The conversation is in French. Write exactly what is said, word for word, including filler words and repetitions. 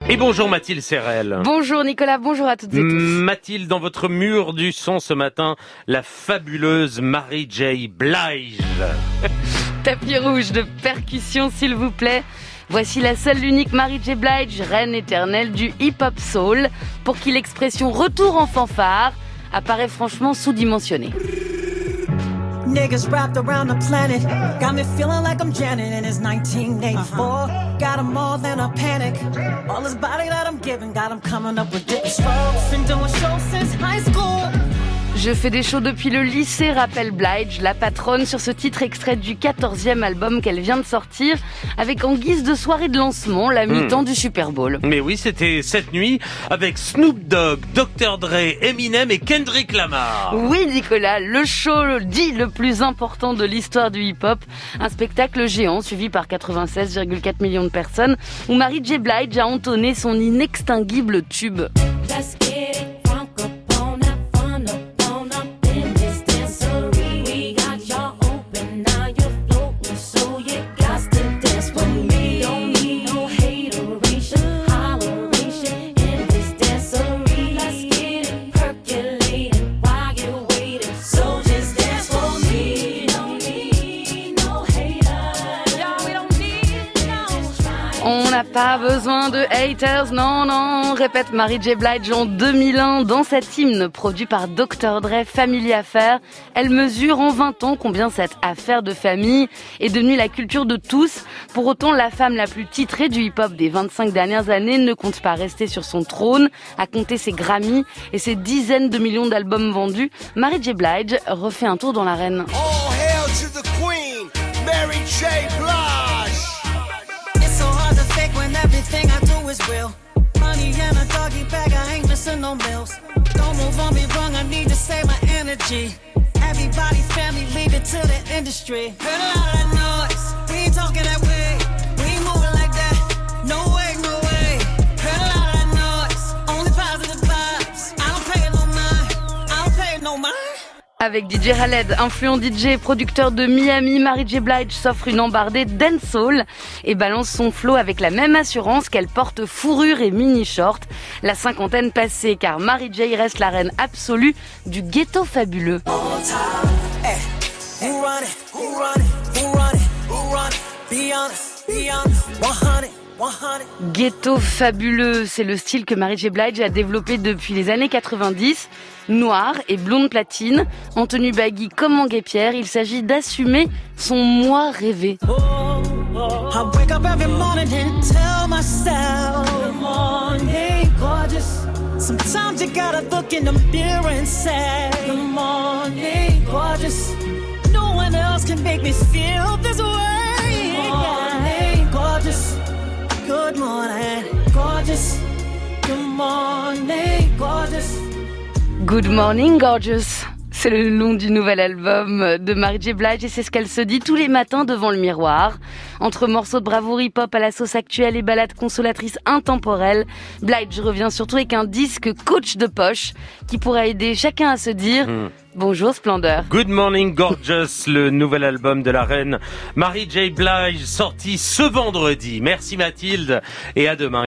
Et bonjour Mathilde Serrel. Bonjour Nicolas, bonjour à toutes et tous. Mathilde, dans votre mur du son ce matin, la fabuleuse Mary J. Blige. Tapis rouge de percussion s'il vous plaît. Voici la seule, l'unique Mary J. Blige, reine éternelle du hip-hop soul, pour qui l'expression retour en fanfare apparaît franchement sous-dimensionnée. Niggas wrapped around the planet got me feeling like I'm Janet and it's nineteen eighty-four. Got them all in a panic. All this body that I'm giving got them coming up with different strokes. Been doing shows since high school. Je fais des shows depuis le lycée, rappelle Blige, la patronne, sur ce titre extrait du quatorzième album qu'elle vient de sortir, avec en guise de soirée de lancement la mi-temps mmh. du Super Bowl. Mais oui, c'était cette nuit avec Snoop Dogg, docteur Dre, Eminem et Kendrick Lamar. Oui Nicolas, le show dit le plus important de l'histoire du hip-hop, un spectacle géant suivi par quatre-vingt-seize virgule quatre millions de personnes, où Mary J. Blige a entonné son inextinguible tube. Let's get it. On n'a pas besoin de haters, non, non, répète Mary J. Blige en deux mille un dans cet hymne produit par docteur Dre, Family Affair. Elle mesure en vingt ans combien cette affaire de famille est devenue la culture de tous. Pour autant, la femme la plus titrée du hip-hop des vingt-cinq dernières années ne compte pas rester sur son trône, à compter ses Grammys et ses dizaines de millions d'albums vendus. Mary J. Blige refait un tour dans l'arène. All hail to the queen, Mary J. Blige. When everything I do is real. Money and a doggy bag, I ain't missing no meals. Don't move on me wrong, I need to save my energy. Everybody, family, leave it to the industry. Heard a lot of that noise, we ain't talking that way. We ain't moving like that, no way, no way. Heard a lot of that noise, only positive vibes. I don't pay it no mind, I don't pay it no mind. Avec D J Khaled, influent D J et producteur de Miami, Mary J. Blige s'offre une embardée dancehall et balance son flow avec la même assurance qu'elle porte fourrure et mini-short. La cinquantaine passée, car Mary J. reste la reine absolue du ghetto fabuleux. Ghetto fabuleux, c'est le style que Mary J. Blige a développé depuis les années quatre-vingt-dix. Noir et blonde platine, en tenue baggy comme en guêpière, il s'agit d'assumer son moi rêvé. Good morning, gorgeous. Good morning, gorgeous. Good Morning Gorgeous, c'est le nom du nouvel album de Mary J. Blige et c'est ce qu'elle se dit tous les matins devant le miroir. Entre morceaux de bravoure hip-hop à la sauce actuelle et ballades consolatrices intemporelles, Blige revient surtout avec un disque coach de poche qui pourrait aider chacun à se dire mmh. bonjour splendeur. Good Morning Gorgeous, le nouvel album de la reine Mary J. Blige sorti ce vendredi. Merci Mathilde et à demain.